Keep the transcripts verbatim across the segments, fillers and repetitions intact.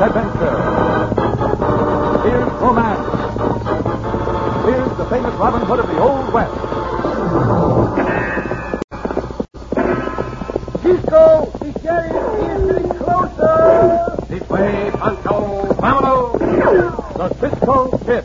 adventure. Here's romance. Here's the famous Robin Hood of the Old West. Cisco, the sheriff is getting closer. This way, Pancho. Vámonos. The Cisco Kid.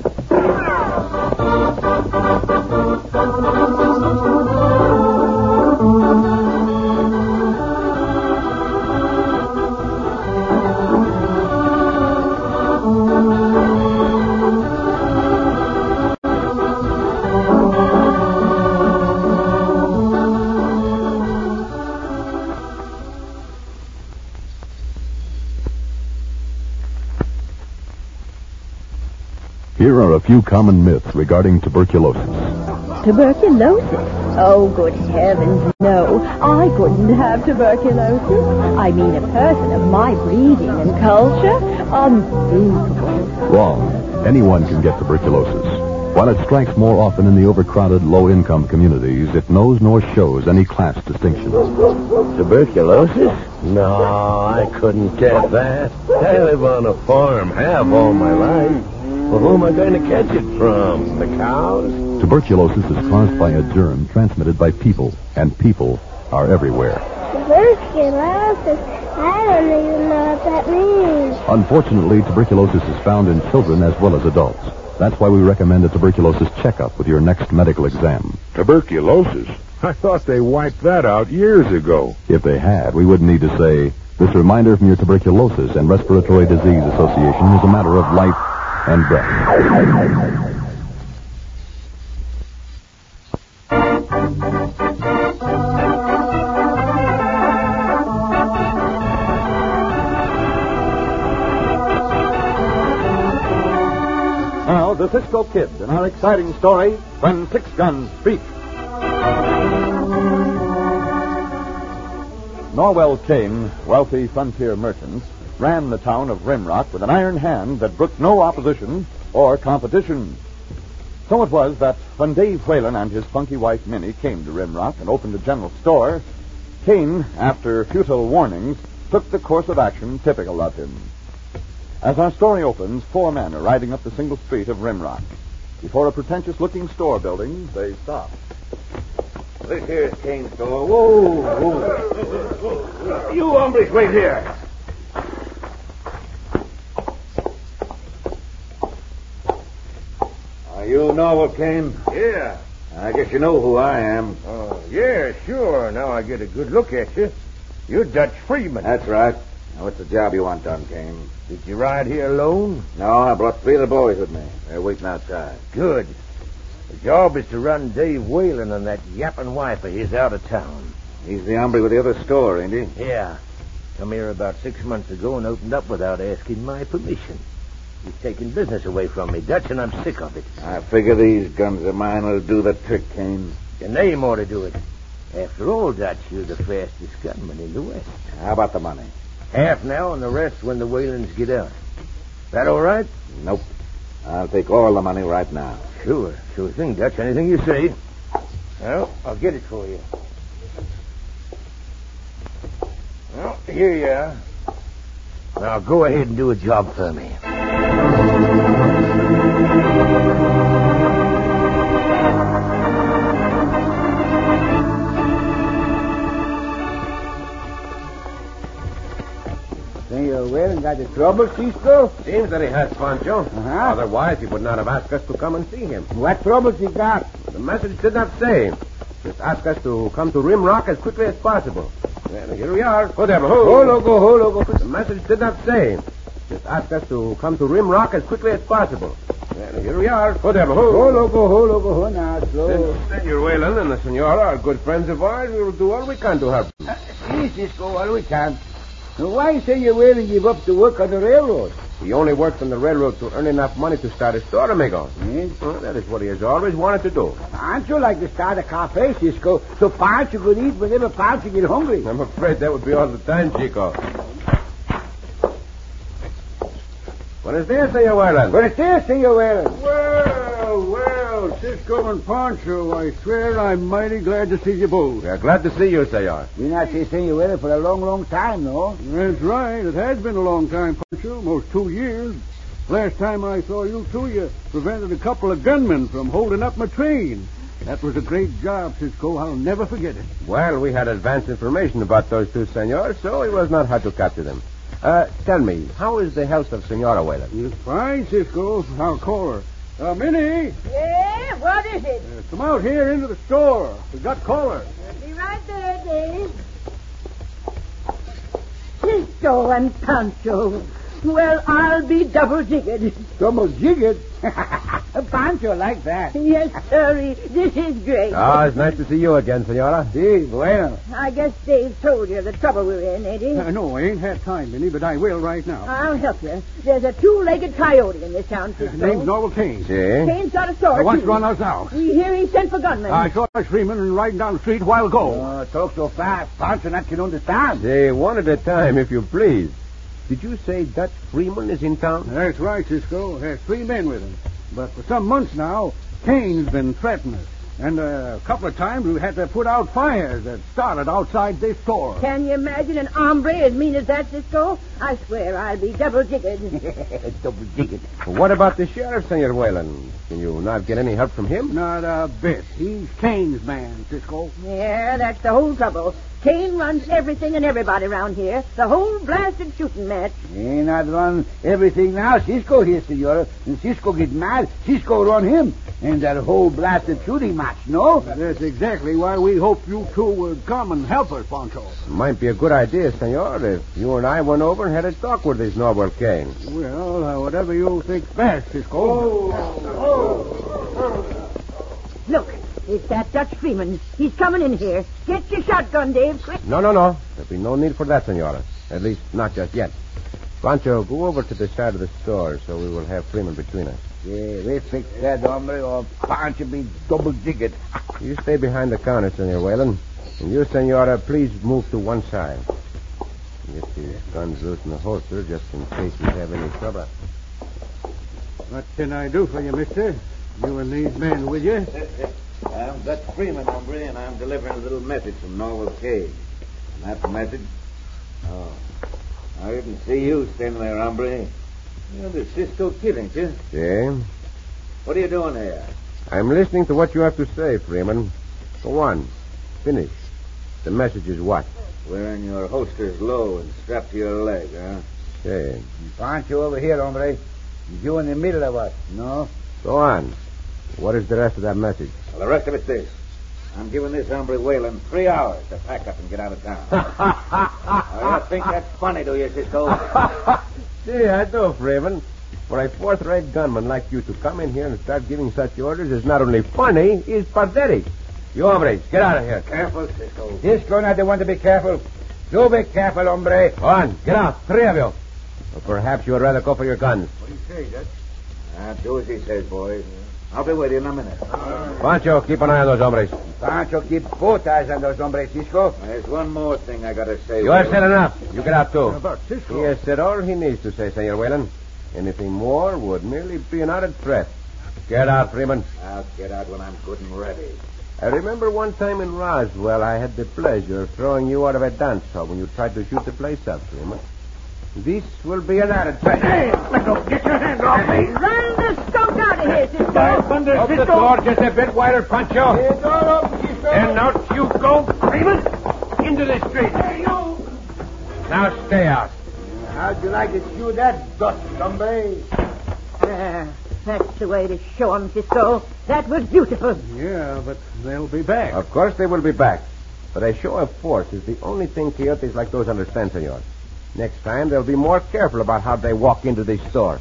Here are a few common myths regarding tuberculosis. Tuberculosis? Oh, good heavens, no. I couldn't have tuberculosis. I mean, a person of my breeding and culture. Unthinkable. Wrong. Anyone can get tuberculosis. While it strikes more often in the overcrowded, low-income communities, it knows nor shows any class distinction. Tuberculosis? No, I couldn't get that. I live on a farm half all my life. Well, who am I going to catch it from? The cows? Tuberculosis is caused by a germ transmitted by people, and people are everywhere. Tuberculosis? I don't even know what that means. Unfortunately, tuberculosis is found in children as well as adults. That's why we recommend a tuberculosis checkup with your next medical exam. Tuberculosis? I thought they wiped that out years ago. If they had, we wouldn't need to say, this reminder from your Tuberculosis and Respiratory Disease Association is a matter of life and death. Now, the Cisco Kid in our exciting story, When Six Guns Speak. Norwell Kane, wealthy frontier merchant, ran the town of Rimrock with an iron hand that brooked no opposition or competition. So it was that when Dave Whalen and his funky wife Minnie came to Rimrock and opened a general store, Kane, after futile warnings, took the course of action typical of him. As our story opens, four men are riding up the single street of Rimrock. Before a pretentious-looking store building, they stop. This here's Kane's store. Whoa, whoa. You hombres, wait here. Are you Norwell Kane? Yeah. I guess you know who I am. Oh, yeah, sure. Now I get a good look at you. You're Dutch Freeman. That's right. Now, what's the job you want done, Kane? Did you ride here alone? No, I brought three of the boys with me. They're waiting outside. Good. The job is to run Dave Whalen and that yapping wife of his out of town. He's the hombre with the other store, ain't he? Yeah. Come here about six months ago and opened up without asking my permission. He's taking business away from me, Dutch, and I'm sick of it. I figure these guns of mine will do the trick, Kane. Your name ought to do it. After all, Dutch, you're the fastest gunman in the West. How about the money? Half now and the rest when the Whalens get out. That all right? Nope. I'll take all the money right now. Sure. Sure thing, Dutch. Anything you say. Well, I'll get it for you. Well, here you are. Now go ahead and do a job for me. Senor Whalen got the trouble, Cisco? Seems that he has, Pancho. Uh-huh. Otherwise, he would not have asked us to come and see him. What troubles he got? The message did not say. Just asked us to come to Rimrock as quickly as possible. Well, here we are. Go there, Ho, loco, ho, loco. The message did not say. Just asked us to come to Rimrock as quickly as possible. Well, here we are. Go there, Ho, loco, ho, loco, ho, now, slow. Since Senor Whalen and the Senora are good friends of ours, we will do all we can to help them. Uh, see, Cisco, all we can. Now, why Senor Whalen give up to work on the railroad? He only works on the railroad to earn enough money to start a store, amigo. Yes? Well, that is what he has always wanted to do. Pancho like to start a cafe, Cisco, so Pancho could eat whenever Pancho get hungry. I'm afraid that would be all the time, Chico. Buenos dias, Senor Whalen. Buenos dias, Senor Whalen. Well, well, Cisco and Pancho, I swear I'm mighty glad to see you both. We're glad to see you, senor. We not see Senor for a long, long time, no? That's right. It has been a long time, Pancho. Almost two years. Last time I saw you two, you prevented a couple of gunmen from holding up my train. That was a great job, Cisco. I'll never forget it. Well, we had advance information about those two senors, so it was not hard to capture them. Uh, tell me, how is the health of Senora Whalen? It's fine, Cisco. I'll call her. Uh, Minnie, Yeah, what is it? uh, come out here into the store. We got callers. Be right there, Dave. Cisco and Pancho. Well, I'll be double-jiggered. Double-jiggered? Pancho like that. Yes, sirree. This is great. Ah, it's nice to see you again, senora. Si, bueno. I guess Dave told you the trouble we're in, ain't he? Uh, no, I ain't had time, Minnie, but I will right now. I'll help you. There's a two-legged coyote in this town, Cisco. His name's Noel Kane. See? Kane's got a sword, He wants too. to run us out. We hear he sent for gunmen. I saw Dutch Freeman riding down the street a while ago. Oh, talk so fast. Pancho not can understand. Say, one at a time, if you please. Did you say Dutch Freeman is in town? That's right, Cisco. Has three men with him. But for some months now, Kane's been threatening us. And uh, a couple of times we had to put out fires that started outside this store. Can you imagine an hombre as mean as that, Cisco? I swear I'll be double-jiggered. Double-jiggered. What about the sheriff, Senor Whalen? Can you not get any help from him? Not a bit. He's Kane's man, Cisco. Yeah, that's the whole trouble. Kane runs everything and everybody around here. The whole blasted shooting match. He not run everything now. Cisco here, senora. And Cisco get mad. Cisco run him. And that whole blasted shooting match, no? That's exactly why we hoped you two would come and help us, Pancho. Might be a good idea, senor, if you and I went over and had a talk with this Norbert Kane. Well, uh, whatever you think best, Cisco. Look, it's that Dutch Freeman. He's coming in here. Get your shotgun, Dave, quick. No, no, no. There'll be no need for that, senora. At least not just yet. Pancho, go over to the side of the store so we will have Freeman between us. Yeah, we fix that, hombre, or Pancho be double-jiggered. You stay behind the counter, Senor Whalen. And you, senora, please move to one side. Get these guns loose in the holster just in case you have any trouble. What can I do for you, mister? You and these men with you? I'm Dutch Freeman, hombre, and I'm delivering a little message from Noel Kane. And that's the message? Oh, I didn't see you standing there, hombre. You're the Cisco Kid, ain't you? See? What are you doing here? I'm listening to what you have to say, Freeman. Go on. Finish. The message is what? Wearing your holsters low and strapped to your leg, huh? Say. Pancho over here, hombre. You in the middle of us, no? Go on. What is the rest of that message? Well, the rest of it's this. I'm giving this hombre Whalen three hours to pack up and get out of town. I think that's funny, do you, Cisco? See, I do, Freeman. For a fourth-rate gunman like you to come in here and start giving such orders is not only funny, it's pathetic. You hombres, get out of here. Careful, Cisco. Cisco not the one to be careful. You be careful, hombre. Go on, get out, three of you. Or perhaps you would rather go for your guns. What do you say, Dutch? Ah, do as he says, boys. I'll be with you in a minute. Pancho, keep an eye on those hombres. Pancho, keep both eyes on those hombres, Cisco. There's one more thing I gotta say. You have said enough. You get out, too. But Cisco. He has said all he needs to say, Senor Whalen. Anything more would merely be an added threat. Get out, Freeman. I'll get out when I'm good and ready. I remember one time in Roswell, I had the pleasure of throwing you out of a dance hall when you tried to shoot the place up, Freeman. This will be an added threat. Hey, get your hand off me. Run the skunk out of here, Cisco. Open the door just a bit wider, Pancho. And out you go, Freeman. Into the street. Hey, you. Now stay out. How'd you like to shoot that Dutch, hombre? Ah, that's the way to show 'em, Cisco. That was beautiful. Yeah, but they'll be back. Of course they will be back. But a show of force is the only thing coyotes like those understand, senor. Next time, they'll be more careful about how they walk into this store.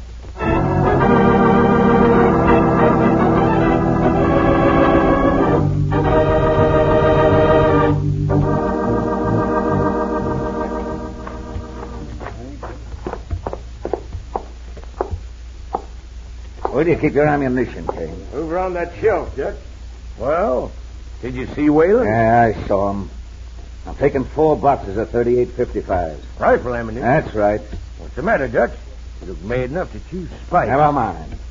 Where do you keep your ammunition, Kane? Over on that shelf, Dutch. Well, did you see Whalen? Yeah, I saw him. I'm taking four boxes of thirty-eight fifty-fives. Rifle ammunition. That's right. What's the matter, Dutch? You look mad enough to choose spite. Never mind.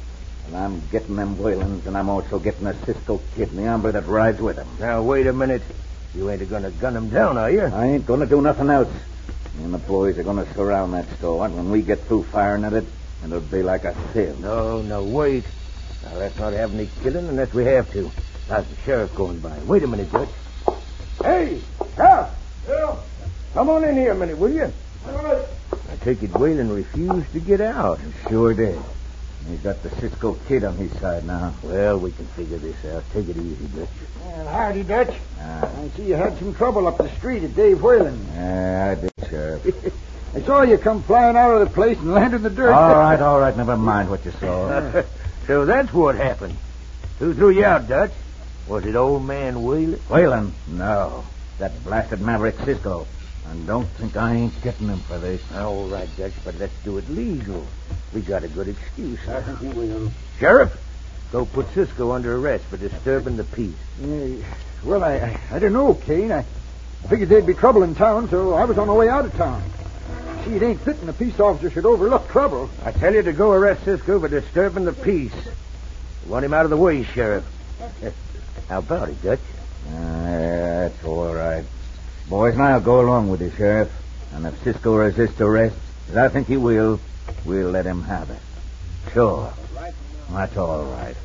And I'm getting them Whalens, and I'm also getting a Cisco Kid and the hombre that rides with him. Now, wait a minute. You ain't going to gun him down, are you? I ain't going to do nothing else. Me and the boys are going to surround that store, and when we get through firing at it, it'll be like a sieve. No, no, wait. Now, let's not have any killing unless we have to. How's the sheriff going by? Wait a minute, Dutch. Hey, Sheriff! Yeah. Come on in here a minute, will you? All right. I take it Whalen refused to get out. Sure did. He's got the Cisco Kid on his side now. Well, we can figure this out. Take it easy, Dutch. Well, howdy, Dutch. Ah. I see you had some trouble up the street at Dave Whalen. Yeah, I did, Sheriff. I saw you come flying out of the place and land in the dirt. All right, all right. Never mind what you saw. So that's what happened. Who threw you out, Dutch? Was it old man Whalen? Whalen? No. That blasted maverick Cisco. And don't think I ain't getting him for this. All right, Dutch, but let's do it legal. We got a good excuse. I think he will. Sheriff, go put Cisco under arrest for disturbing the peace. Uh, well, I, I I don't know, Kane. I figured there'd be trouble in town, so I was on my way out of town. See, it ain't fitting a peace officer should overlook trouble. I tell you to go arrest Cisco for disturbing the peace. You want him out of the way, Sheriff. How about it, Dutch? Uh, that's all right. Boys, and I'll go along with you, Sheriff. And if Cisco resists arrest, as I think he will, we'll let him have it. Sure. That's all right.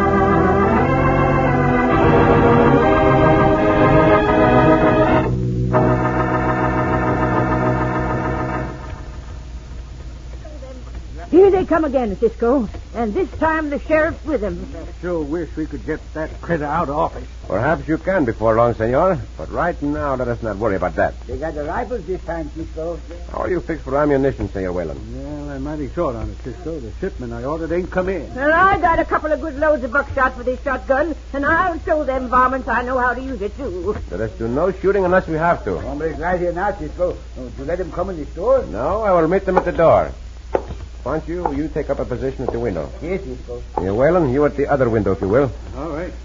Here they come again, Cisco. And this time the sheriff's with him. Sure wish we could get that critter out of office. Perhaps you can before long, senor. But right now, let us not worry about that. They got the rifles this time, Cisco. How are you fixed for ammunition, Senor Whalen? Well, I'm mighty short on it, Cisco. The shipment I ordered ain't come in. Well, I got a couple of good loads of buckshot for this shotgun, and I'll show them varmints I know how to use it, too. Let us do no shooting unless we have to. Hombre's right here now, Cisco. Don't you let him come in the store? No, I will meet them at the door. Pancho, you take up a position at the window. Yes, Cisco. Senor Whalen, you at the other window, if you will. All right.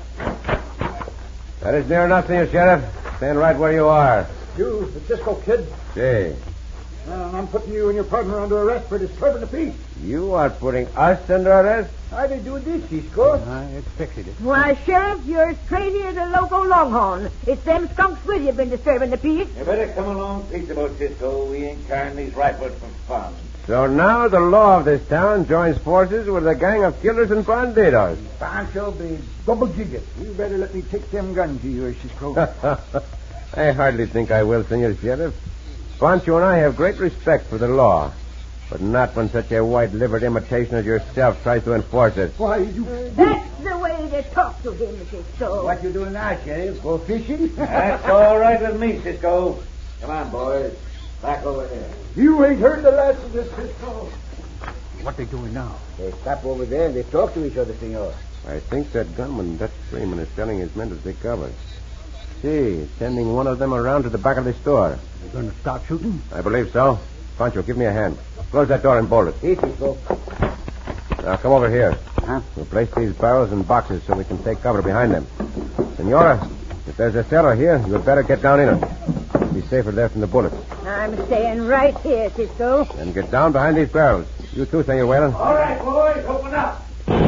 That is near enough, Senor Sheriff. Stand right where you are. You, the Cisco Kid. See. Well, I'm putting you and your partner under arrest for disturbing the peace. You are putting us under arrest? How they doing this, Cisco? I expected it. Why, Sheriff, you're as crazy as a loco longhorn. It's them skunks with you been disturbing the peace. You better come along peaceable, Cisco. We ain't carrying these rifles for fun. So now the law of this town joins forces with a gang of killers and bandidos. Pancho be double jigger. You better let me take them guns of yours, Cisco. I hardly think I will, Senor Sheriff. Pancho and I have great respect for the law, but not when such a white-livered imitation as yourself tries to enforce it. Why, you... That's the way to talk to him, Cisco. What you doing now, Sheriff? Go fishing? That's all right with me, Cisco. Come on, boys. Back over there. You ain't heard the last of this, Cisco. What they doing now? They stop over there and they talk to each other, senor. I think that gunman, Dutch Freeman, is telling his men to take cover. See, sending one of them around to the back of the store. They're going to start shooting? I believe so. Pancho, give me a hand. Close that door and bolt it. Yes, Cisco. Now, come over here. Huh? We'll place these barrels in boxes so we can take cover behind them. Senora, if there's a cellar here, you'd better get down in it. It'll be safer there from the bullets. I'm staying right here, Cisco. And get down behind these barrels. You too, Senor Whalen. All right, boys, open up.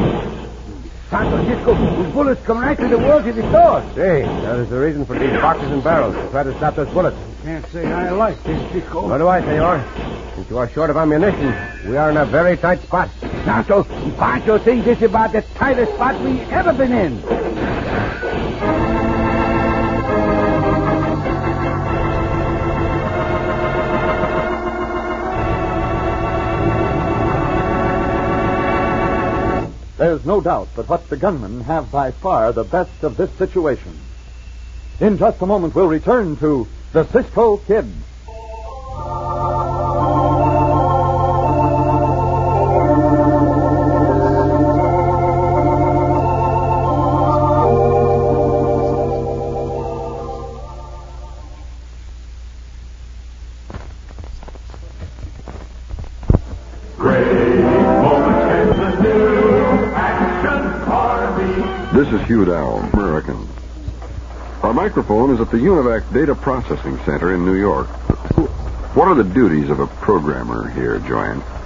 Santo, Cisco, those bullets come right through the walls of the store. See, that is the reason for these boxes and barrels. To try to stop those bullets. Can't say I like this, Cisco. What do I, Senor? Since you are short of ammunition, we are in a very tight spot. Santo, Pancho thinks this is about the tightest spot we ever been in. There's no doubt but what the gunmen have by far the best of this situation. In just a moment, we'll return to the Cisco Kid. This is Hugh Dow, American. Our microphone is at the Univac Data Processing Center in New York. What are the duties of a programmer here, Joanne?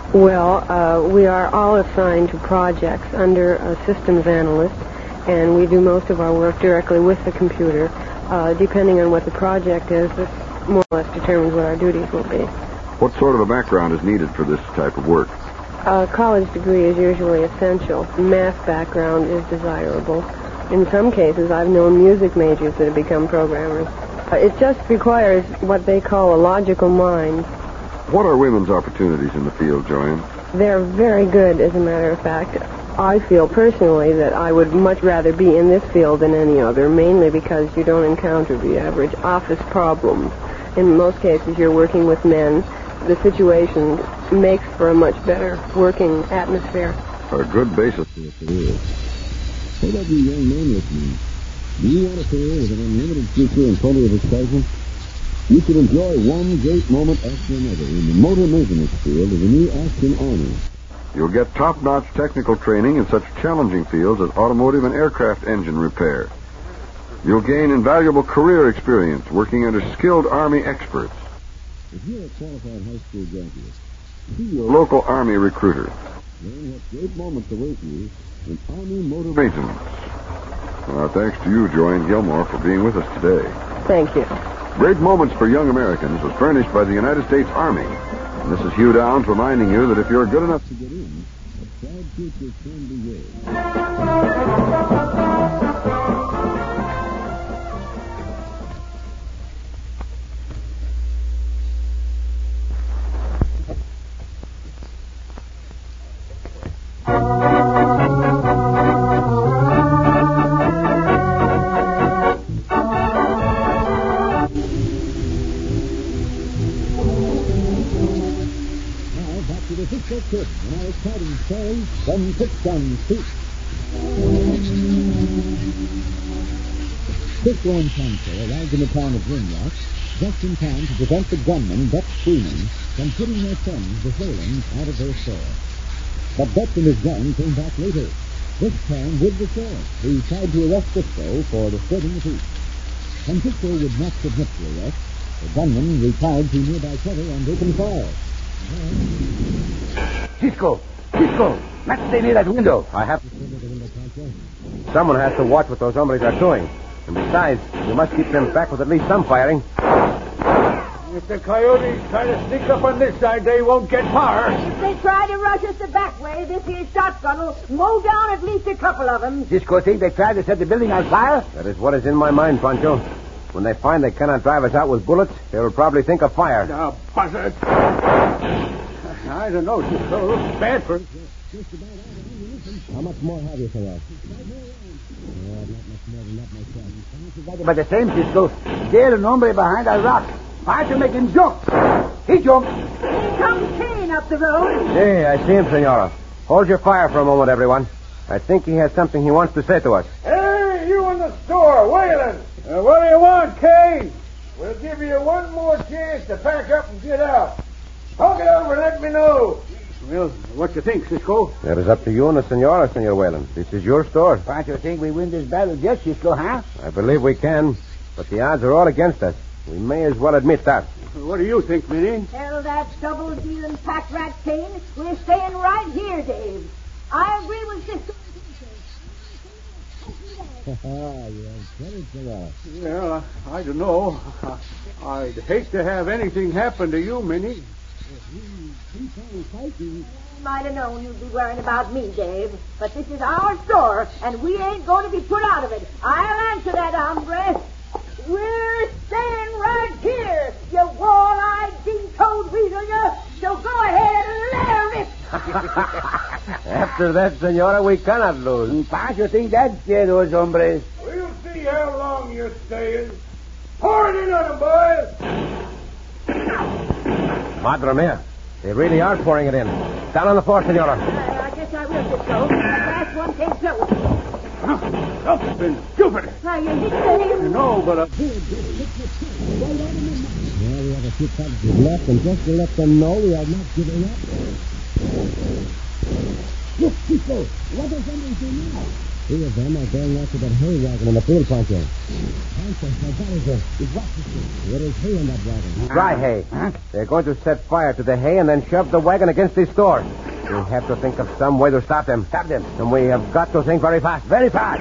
Well, uh, we are all assigned to projects under a systems analyst, and we do most of our work directly with the computer. Uh, depending on what the project is, this more or less determines what our duties will be. What sort of a background is needed for this type of work? A college degree is usually essential. Math background is desirable. In some cases, I've known music majors that have become programmers. Uh, it just requires what they call a logical mind. What are women's opportunities in the field, Joanne? They're very good, as a matter of fact. I feel personally that I would much rather be in this field than any other, mainly because you don't encounter the average office problems. In most cases, you're working with men. The situation makes for a much better working atmosphere. A good basis for a career. What about you young men listening? Do you want a career with an unlimited future and plenty of excitement? You should enjoy one great moment after another in the motor maintenance field of the new Aston Army. You'll get top-notch technical training in such challenging fields as automotive and aircraft engine repair. You'll gain invaluable career experience working under skilled Army experts. If you're a qualified high school graduate, see your local Army recruiter. Learn what great moments await you in Army motor maintenance. Our thanks to you, Joanne Gilmore, for being with us today. Thank you. Great Moments for Young Americans was furnished by the United States Army. And this is Hugh Downs reminding you that if you're good enough to get in, a proud future can be yours. From Pittston Street. Cisco and Pancho arrived in the town of Rimrock just in time to prevent the gunman, Dutch Freeman, from putting their sons, the Whalens, out of their store. But Dutch and his gang came back later, this time with the sheriff, who tried to arrest Cisco for disturbing the peace. When Cisco would not submit to arrest, the gunman retired to nearby cover and opened fire. Cisco! Cisco! Not stay near that window. I have to. Someone has to watch what those hombres are doing. And besides, we must keep them back with at least some firing. If the coyotes try to sneak up on this side, they won't get far. If they try to rush us the back way, this here shotgun will mow down at least a couple of them. Cisco think they tried to set the building on fire? That is what is in my mind, Pancho. When they find they cannot drive us out with bullets, they will probably think of fire. Now, buzzard. I don't know, Cisco. It looks bad for us. How much more have you for us? Oh, not much more than that, myself. But the same, Cisco. There's an hombre behind that rock. I have to make him jump. He jumped. Here comes Kane up the road. Hey, I see him, Senora. Hold your fire for a moment, everyone. I think he has something he wants to say to us. Hey, you in the store, Whalen. Uh, what do you want, Kane? We'll give you one more chance to pack up and get out. Talk it over and let me know. Well, what you think, Cisco? That is up to you and the Senora, Senor Whalen. This is your store. Don't you think we win this battle yet, Cisco, huh? I believe we can, but the odds are all against us. We may as well admit that. What do you think, Minnie? Tell that double-dealing pack rat Kane we're staying right here, Dave. I agree with Cisco. Well, I, I don't know. I'd hate to have anything happen to you, Minnie. Might have known you'd be worrying about me, Dave. But this is our store, and we ain't going to be put out of it. I'll answer that, hombre. We're staying right here, you wall-eyed, king-toed weasel, you. So go ahead and let her rip. After that, Senora, we cannot lose. Don't you think that's fair, those hombres? We'll see how long you're staying. Pour it in on them, boys. Madre mia. They really are pouring it in. Down on the floor, Senora. Uh, I guess I will, Cisco. That last one came close. I've been stupid. Now, you hit Dave. No, but... Uh... Well, we have a few cartridges left, and just to let them know we are not giving up. Look, Cisco, what does somebody do now? Three of them are going after that hay wagon in the field, Pancho. Pancho, that is a... There is hay in that wagon. Dry hay. Huh? They're going to set fire to the hay and then shove the wagon against these stores. We have to think of some way to stop them. Stop them. And we have got to think very fast. Very fast.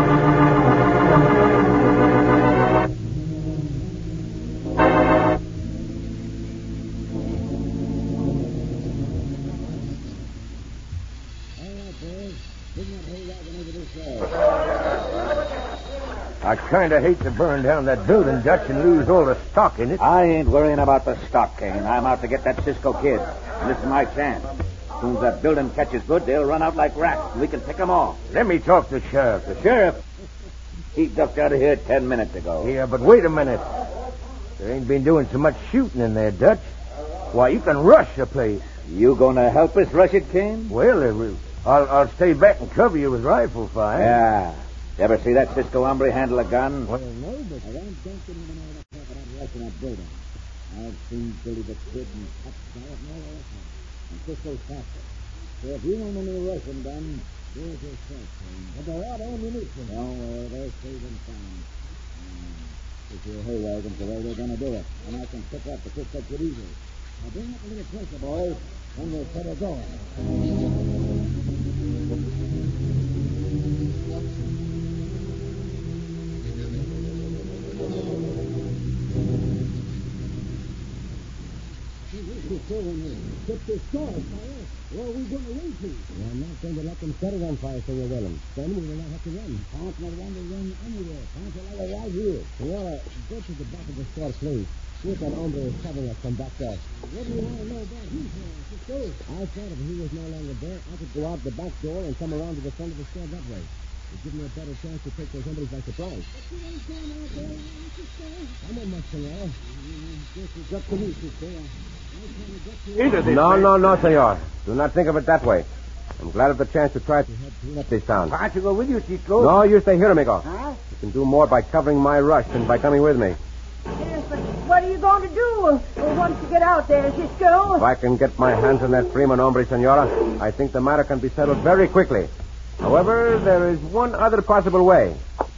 I kind of hate to burn down that building, Dutch, and lose all the stock in it. I ain't worrying about the stock, Kane. I'm out to get that Cisco kid. And this is my chance. As soon as that building catches good, they'll run out like rats, and we can pick them off. Let me talk to the sheriff. The sheriff? He ducked out of here ten minutes ago. Yeah, but wait a minute. There ain't been doing so much shooting in there, Dutch. Why, you can rush the place. You gonna help us rush it, Kane? Well, uh, I'll, I'll stay back and cover you with rifle fire. Yeah. You ever see that Cisco hombre handle a gun? Well, no, but I don't think that even know the talk about rushing that building. I've seen Billy the Kid and Pop Scarlet and all that. And Cisco's faster. So if you want any rushing done, here's your chance. But they're out of ammunition. Don't worry, they're saving time. Um, if your hay wagon's the way they're going to do it, and I can pick up the Cisco Kid easily. Now bring up a little closer, boys, and we'll set her going. Put this store on fire, or are we going to run to? Well, I'm not going to let them set it on fire, Senor Whalen. Then we will not have to run. Can't not want to run anywhere. Can't allow it right here. Senora, go to the back of the store, please. See if that hombre is covering us from back there. What do you want to know about him? Let's go. I thought if he was no longer there, I could go out the back door and come around to the front of the store that way. It'd give me a better chance to take those hombres by surprise. But you ain't going out there, come on, my senor. This is up to me, sister. No, no, no, senor. Do not think of it that way. I'm glad of the chance to try to clean up this town. Can't you go with you, Cisco? No, you stay here, amigo. Huh? You can do more by covering my rush than by coming with me. Yes, but what are you going to do uh, once you get out there, Cisco? If I can get my hands on that Freeman hombre, senora, I think the matter can be settled very quickly. However, there is one other possible way.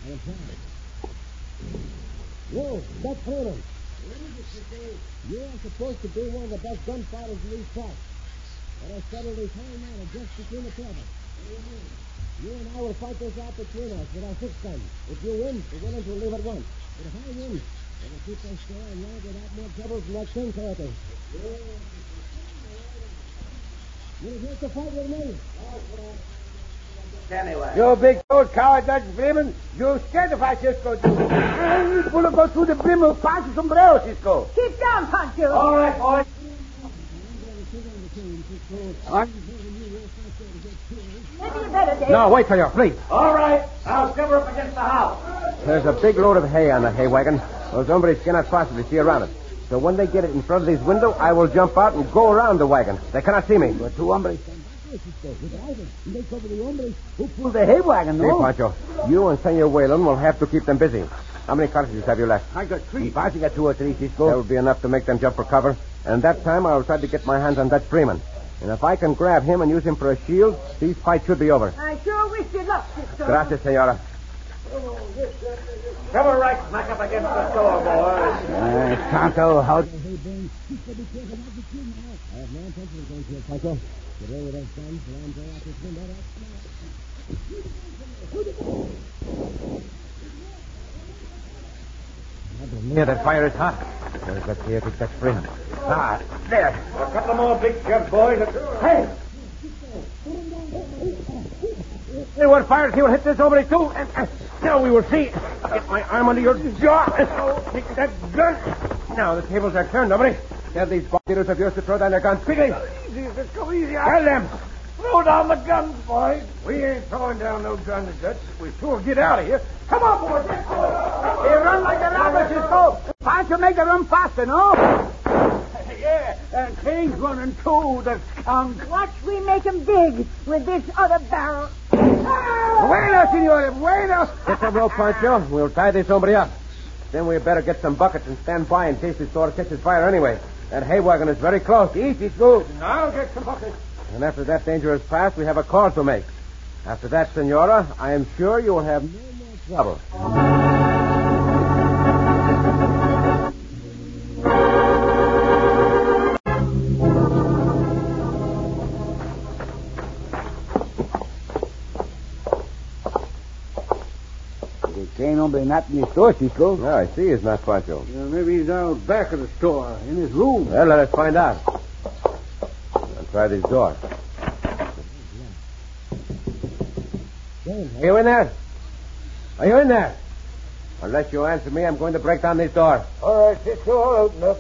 Whoa, that's Freeman. You are supposed to be one of the best gunfighters in these parts. Let us settle this whole matter just between the two of us. You and I will fight this out between us with our six guns. If you win, we're willing to leave at once. But if I win, we'll keep this store and land without more trouble from that king character. You're here to fight with me. Anyway. You big old coward, Dutch Freeman. You scared to fight Cisco, too. You're going to go through the brim of Pancho sombrero, Cisco. Keep down, Pancho. All right, boys. Maybe you better, Dave. No, wait, senor, please. All right. I'll cover up against the house. There's a big load of hay on the hay wagon. Those hombres cannot possibly see around it. So when they get it in front of this window, I will jump out and go around the wagon. They cannot see me. You're two hombres. They cover the hombres who pulled the hay wagon, no? Hey, Pancho, you and Senor Whalen will have to keep them busy. How many cartridges have you left? I got three. Pancho got two or three, Cisco. That will be enough to make them jump for cover. And that time I will try to get my hands on Dutch Freeman. And if I can grab him and use him for a shield, these fights should be over. I sure wish you luck, Cisco. Gracias, senora. Cover right smack up against the door, boys. Uh, Tonto, how... I have no intention of going to it, Pancho. Get away with those guns, and I'm going out this window right now. Yeah, that fire is hot. Let's get here to Dutch Freeman. Ah, there. A couple more big jumps, boys. Hey! Hey, what fires? He will hit this over too. And, uh, now we will see. Get my arm under your jaw. Take that gun. Now the tables are turned, nobody. Tell these bandits of yours to throw down their guns quickly. Easy, just go easy. Tell them. Throw down the guns, boys. We ain't throwing down no guns, Dutch. We sure get out of here. Come on, boys. They run like a rabbit, Cisco. Pancho make them run faster, no? Yeah, and Kane's running too, the skunk. Watch we make him dig with this other barrel. Bueno, senor, bueno. Get the rope, Pancho. We'll tie this hombre up. Then we better get some buckets and stand by in case this store catches fire anyway. That hay wagon is very close. Easy, Scoop. I'll get some buckets. And after that danger is past, we have a call to make. After that, Senora, I am sure you will have no more trouble. Ain't nobody not in the store, Cisco. No, I see he's not Pancho. Yeah, maybe he's out back of the store, in his room. Well, let us find out. I'll try this door. Are you in there? Are you in there? Unless you answer me, I'm going to break down this door. All right, Cisco, I'll open up.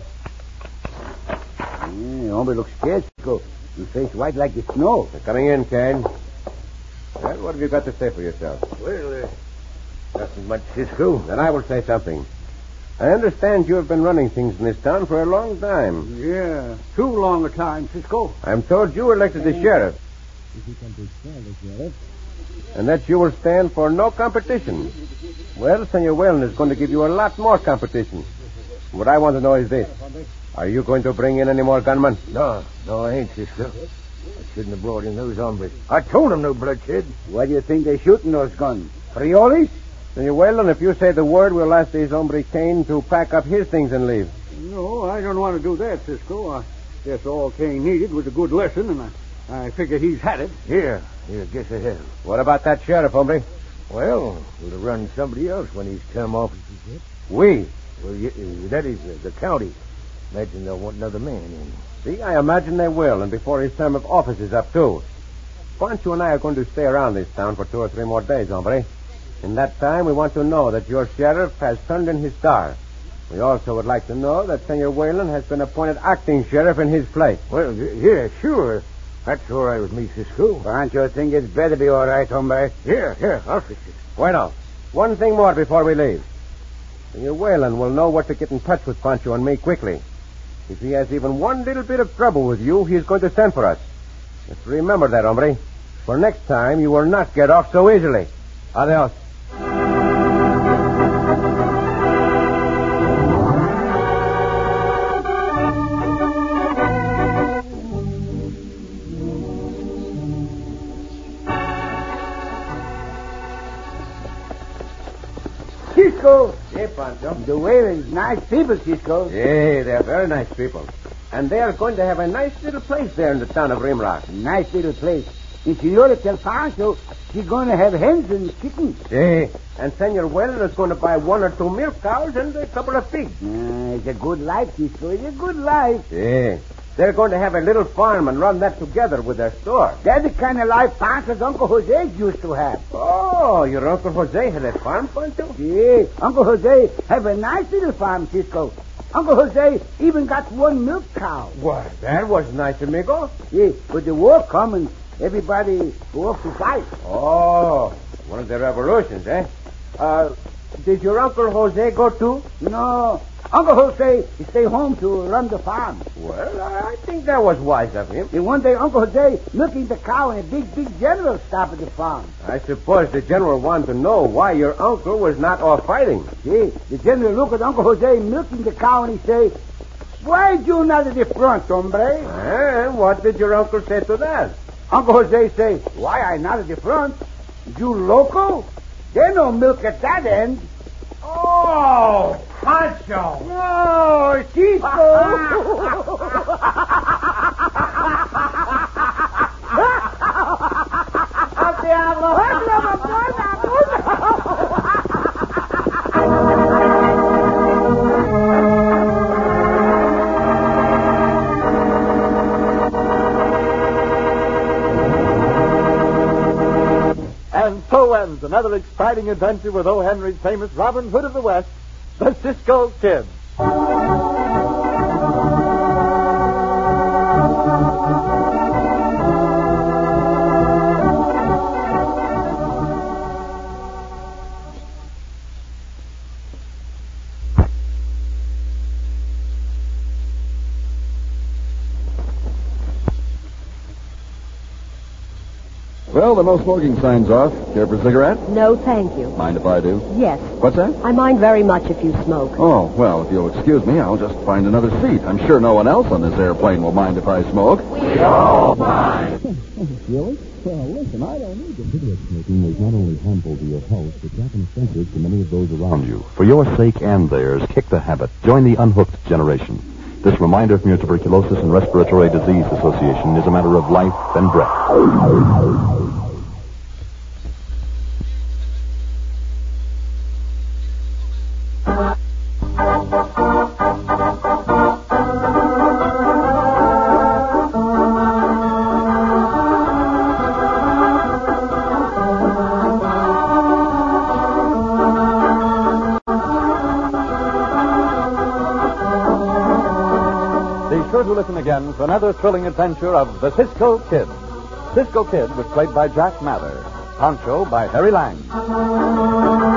Yeah, hombre looks scared, Cisco. His face white like the snow. They're coming in, Kane. Well, what have you got to say for yourself? Well, uh, nothing much, Cisco. Then I will say something. I understand you have been running things in this town for a long time. Yeah, too long a time, Cisco. I'm told you elected the sheriff. If you can destroy the sheriff, And that you will stand for no competition. Well, Senor Whalen is going to give you a lot more competition. What I want to know is this. Are you going to bring in any more gunmen? No, no, I ain't, Cisco. I shouldn't have brought in those hombres. I told them no bloodshed. Why do you think they're shooting those guns? Friolis? Senor Whalen, if you say the word, we'll ask this hombre Kane to pack up his things and leave. No, I don't want to do that, Cisco. I guess all Kane needed was a good lesson, and I, I figure he's had it. Here, here, guess I have. What about that sheriff, hombre? Well, we'll have run somebody else when he's come off. We? Well, y- uh, that is uh, the county. Imagine they'll want another man in. See, I imagine they will, and before his term of office is up, too. Pancho and I are going to stay around this town for two or three more days, hombre. In that time, we want to know that your sheriff has turned in his star. We also would like to know that Senor Whalen has been appointed acting sheriff in his place. Well, y- yeah, sure. That's all right with me, Cisco. Pancho think it's better be all right, hombre. Here, here, I'll fix it. Bueno, one thing more before we leave. Senor Whalen will know what to get in touch with Pancho and me quickly. If he has even one little bit of trouble with you, he's going to send for us. Just remember that, hombre. For next time, you will not get off so easily. Adios. Cisco! Hey, Pancho. The Whalens, nice people, Cisco. Yeah, they're very nice people. And they are going to have a nice little place there in the town of Rimrock. Nice little place. And Senora tell Pancho she's going to have hens and chickens. Yeah, and Senor Whalen is going to buy one or two milk cows and a couple of pigs. Uh, it's a good life, Cisco. It's a good life. Yeah. They're going to have a little farm and run that together with their store. That's the kind of life Pancho's Uncle Jose used to have. Oh, your Uncle Jose had a farm, Pancho? Yeah, Uncle Jose have a nice little farm, Cisco. Uncle Jose even got one milk cow. Why, that was nice, amigo. Yeah, but the war come and everybody go off to fight. Oh, one of the revolutions, eh? Uh, did your Uncle Jose go too? No, Uncle Jose stay home to run the farm. Well, I think that was wise of him. And one day Uncle Jose milking the cow and a big, big general stopped at the farm. I suppose the general wanted to know why your uncle was not off fighting. See, the general looked at Uncle Jose milking the cow and he say, "Why you not at the front, hombre?" And what did your uncle say to that? Uncle Jose say, "Why I not at the front? You local? There no milk at that end." Oh, Pancho! No, Chico! ¡Al diablo! And so ends another exciting adventure with O. Henry's famous Robin Hood of the West, the Cisco Kid. Well, the no smoking sign's off. Care for a cigarette? No, thank you. Mind if I do? Yes. What's that? I mind very much if you smoke. Oh, well, if you'll excuse me, I'll just find another seat. I'm sure no one else on this airplane will mind if I smoke. We all mind. Really? Well, listen, I don't need to. Cigarette smoking is not only harmful to your health, it's often offensive to many of those around you. For your sake and theirs, kick the habit. Join the unhooked generation. This reminder from your Tuberculosis and Respiratory Disease Association is a matter of life and breath. Be sure to listen again for another thrilling adventure of the Cisco Kid. Cisco Kid was played by Jack Mather. Poncho by Harry Lang.